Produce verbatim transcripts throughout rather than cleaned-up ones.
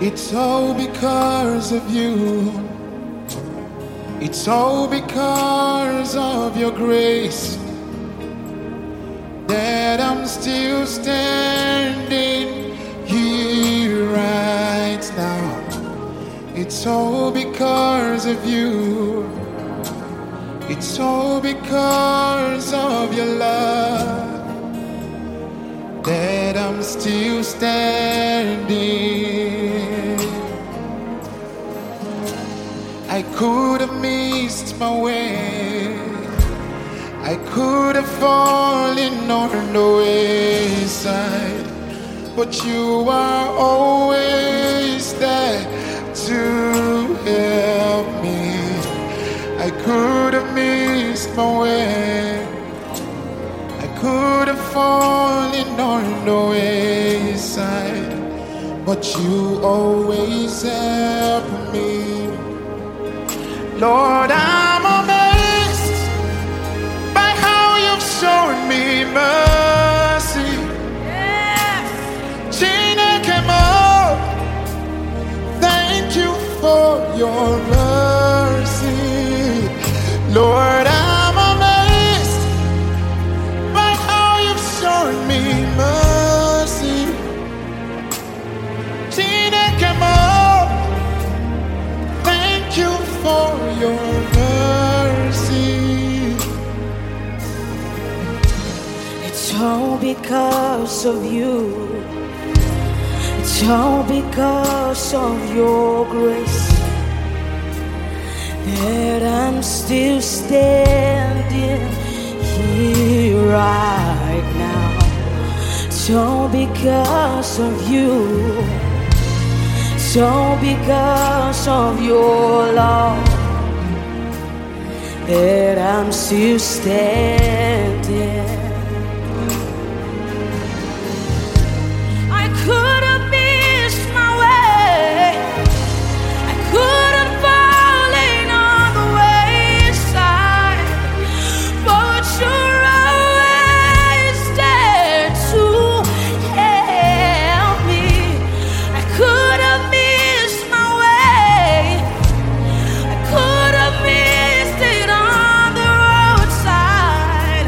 It's all because of you. It's all because of your grace that I'm still standing here right now. It's all because of you. It's all because of your love that I'm still standing. I could have missed my way. I could have fallen on the wayside, but you are always there to help me. I could have missed my way. I could have fallen on the wayside, but you always help me. Lord, I'm amazed by how you've shown me mercy. Yes. Chinekemo, thank you for your mercy. Lord, I'm amazed by how you've shown me mercy. Chinekemo, thank you for your mercy. It's all because of you. It's all because of your grace that I'm still standing here right now. It's all because of you. It's all because of your love that I'm still standing. I could have missed my way. I could have fallen on the wayside, but you're always there to help me. I could have missed my way. I could have missed it on the roadside,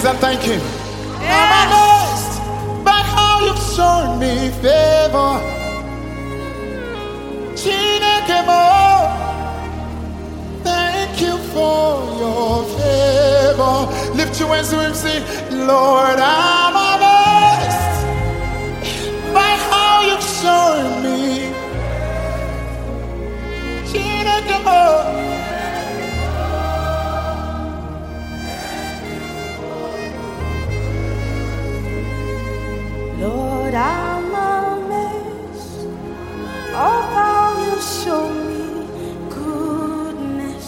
and thank Him. I'm Yes. amazed by how you've shown me favor. Chineke mo, thank you for your favor. Lift your hands to Him, sing, Lord, I'm amazed by how you've shown me. Chineke mo. Lord, I'm amazed of how you show me goodness.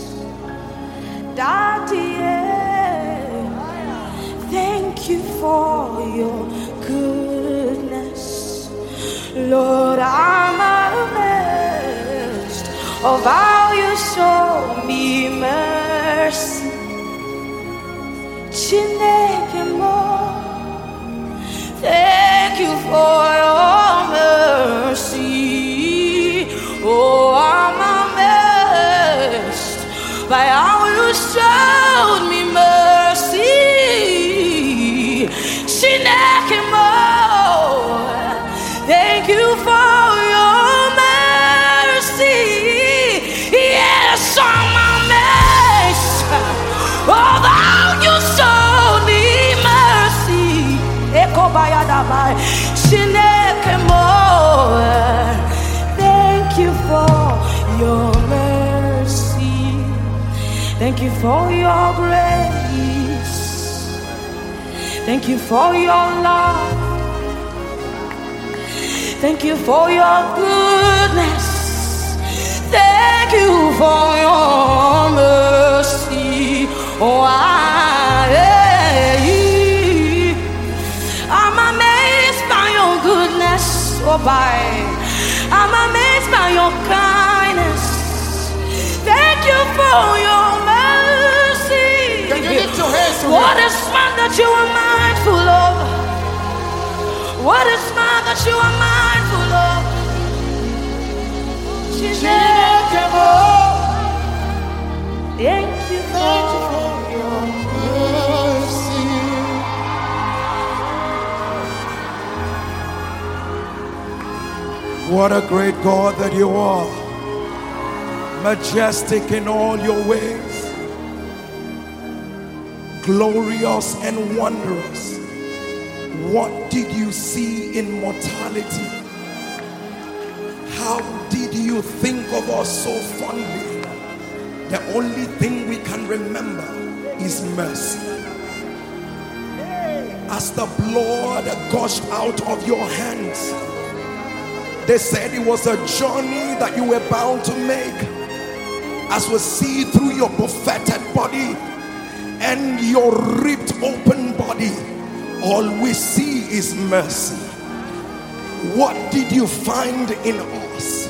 Daddy, yeah, thank you for your goodness. Lord, I'm amazed of how you show me mercy. Chineke mo, thank you for your mercy. Oh, I'm amazed by how you showed me mercy. Chineke mo, thank you for your mercy. Yes, I'm amazed of how you showed me mercy. Ekobayadabai, Chineke mo, thank you for your mercy. Thank you for your grace. Thank you for your love. Thank you for your goodness. Thank you for your mercy. Oh, I, I'm amazed by your goodness. Oh, by I'm amazed by your kindness. Thank you for your mercy. Can you lift your hands to What Him? is man that you are mindful of? What is man that you are mindful of? Chineke mo, Thank you thank you for for your mercy. What a great God that you are. Majestic in all your ways. Glorious and wondrous. What did you see in mortality? How did you think of us so fondly? The only thing we can remember is mercy. As the blood gushed out of your hands, they said it was a journey that you were bound to make. As we see through your buffeted body and your ripped open body, all we see is mercy. What did you find in us?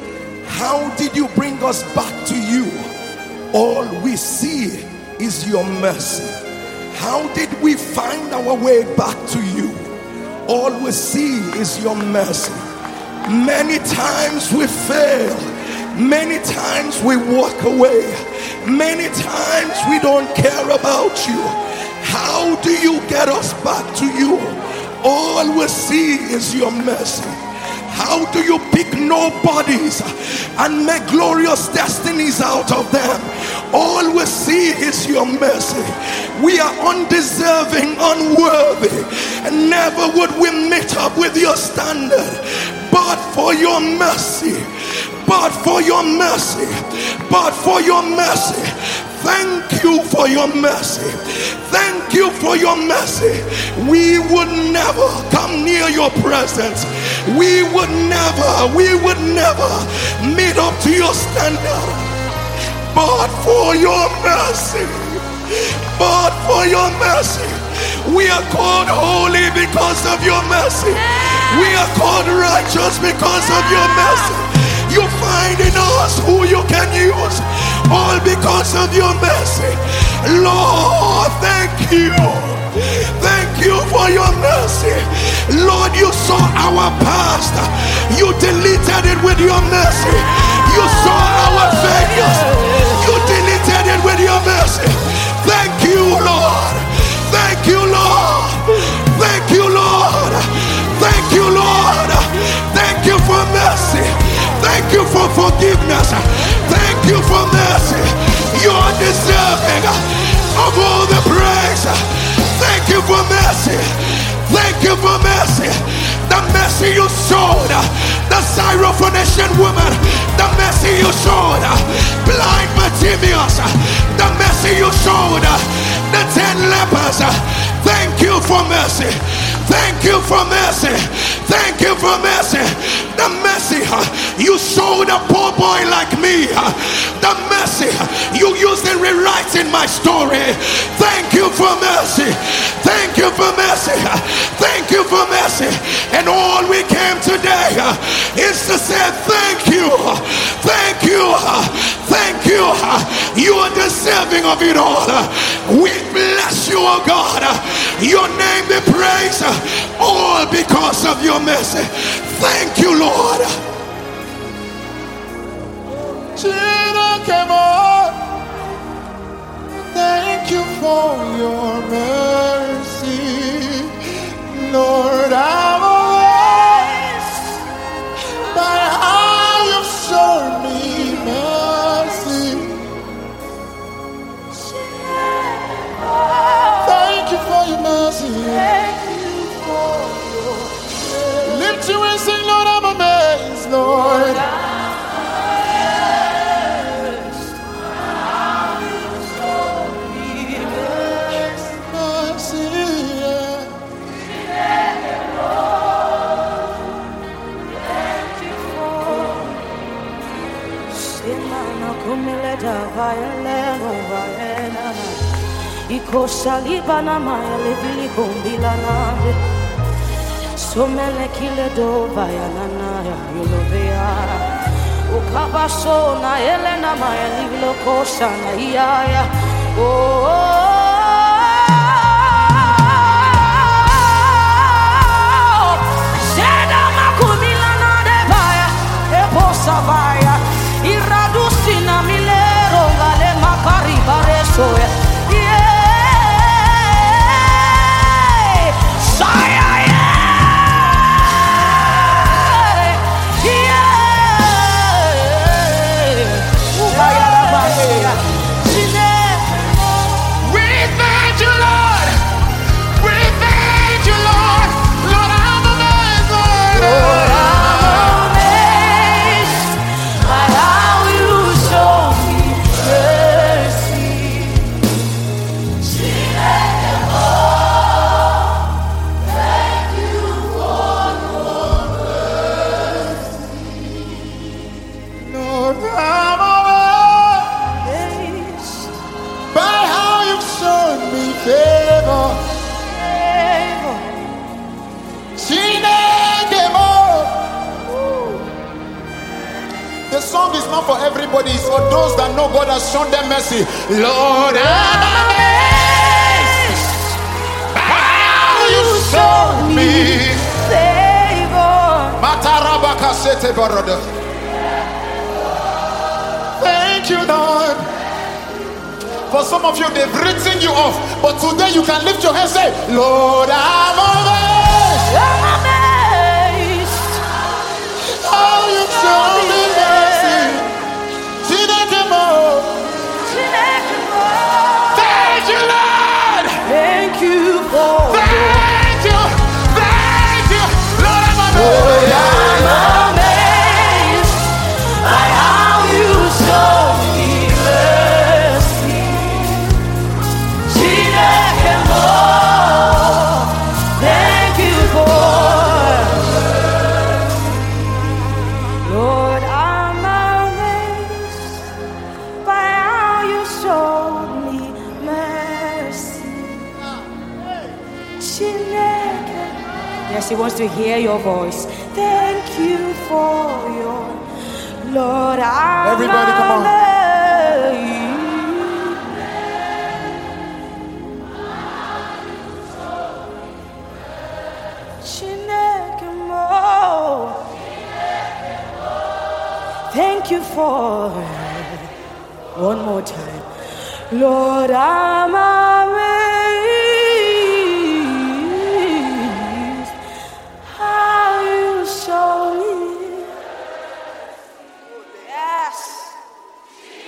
How did you bring us back to you? All we see is your mercy. How did we find our way back to you? All we see is your mercy. Many times we fail. Many times we walk away. Many times we don't care about you. How do you get us back to you? All we see is your mercy. How do you pick nobodies and make glorious destinies out of them? All we see is your mercy. We are undeserving, unworthy, and never would we meet up with your standard. But for your mercy, but for your mercy, but for your mercy, thank you for your mercy. Thank you for your mercy. We would never come near your presence. We would never, we would never meet up to your standard. But for your mercy, but for your mercy, we are called holy because of your mercy. We are called righteous because of your mercy. You find in us who you can use, all because of your mercy. Lord, thank you. Thank you for your mercy. Lord, you saw our past. You deleted it with your mercy. You saw our failures. You deleted it with your mercy. Thank you, Lord. Thank you for mercy. You are deserving of all the praise. Thank you for mercy. Thank you for mercy. The mercy you showed the Syrophoenician woman, the mercy you showed blind Bartimaeus, the mercy you showed the ten lepers. Thank you for mercy. Thank you for mercy. Thank you for mercy. The mercy you showed a poor boy like me. The mercy you used in rewriting my story. Thank you for mercy. Thank you for mercy. Thank you for mercy. And all we came today is to say thank you. Thank you. Thank you. You are deserving of it all. We bless you, oh God. Your name be praised. All because of your mercy. Thank you, Lord. Thank you for your mercy, Lord. I'm amazed by how you've shown me mercy. Thank you for your mercy. Lift you and sing, Lord, I'm amazed, Lord. Ikoshalibana maya levili kombilana somele kile do vaya nana yulovea ukabaso na elena maya livilo kosha na iya oh Zeda makumilana de vaya eposa vaya iradusina milero vale makari baresoya. The song is not for everybody, it's for those that know God has shown them mercy. Lord, I'm amazed how you showed me favor. Thank you, Lord. For some of you, they've written you off, but today you can lift your hands and say, Lord, I'm amazed. I'm amazed how you showed me mercy. Thank you, Lord. Thank you for Thank you. Thank you. Lord, I'm amazed. Lord, I'm amazed by how you show me mercy. Thank you for Lord, I'm amazed by how you showed me mercy. Yes, he wants to hear your voice. Thank you for your Lord, I'm Everybody, come on. amazed. Thank you for one more time. Lord, I'm amazed how you show me. Yes.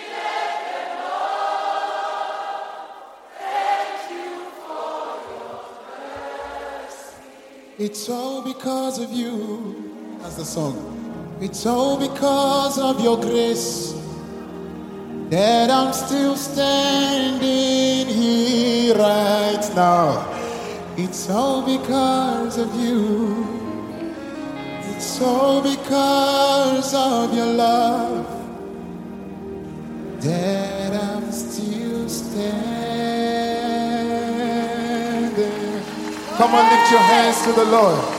It's all because of you. That's the song. It's all because of your grace that I'm still standing here right now. It's all because of you. It's all because of your love that I'm still standing. Come on, lift your hands to the Lord.